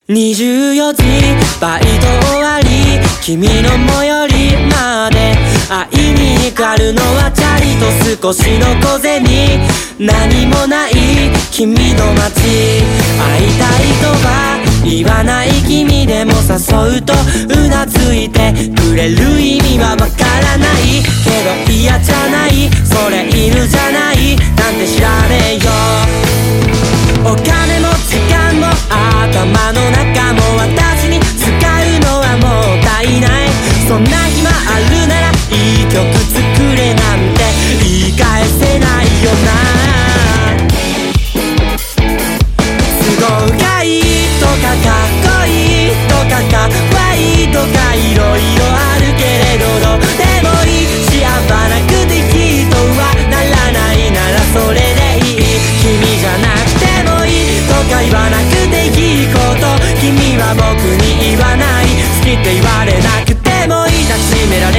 24時バイト終わり君の最寄りまで会いに行かるのはチャリと少しの小銭何もない君の街会いたいとは言わない君でも誘うとうなずいてくれる意味はわからないけど嫌じゃないそれ犬じゃないなんて知らねえよお金も時間も頭の中も私に使うのはもったいないそんな暇あるならいい曲作れなんて言い返せないよな都合がいいとかかっこいいとかかわいいとかいろいろあるけれどどうでもいい幸ばなくていいとはならないならそれでいい君じゃなくてもいいとか言わなくていいこと君は僕に言わない好きって言われなくてもいい抱きしめられ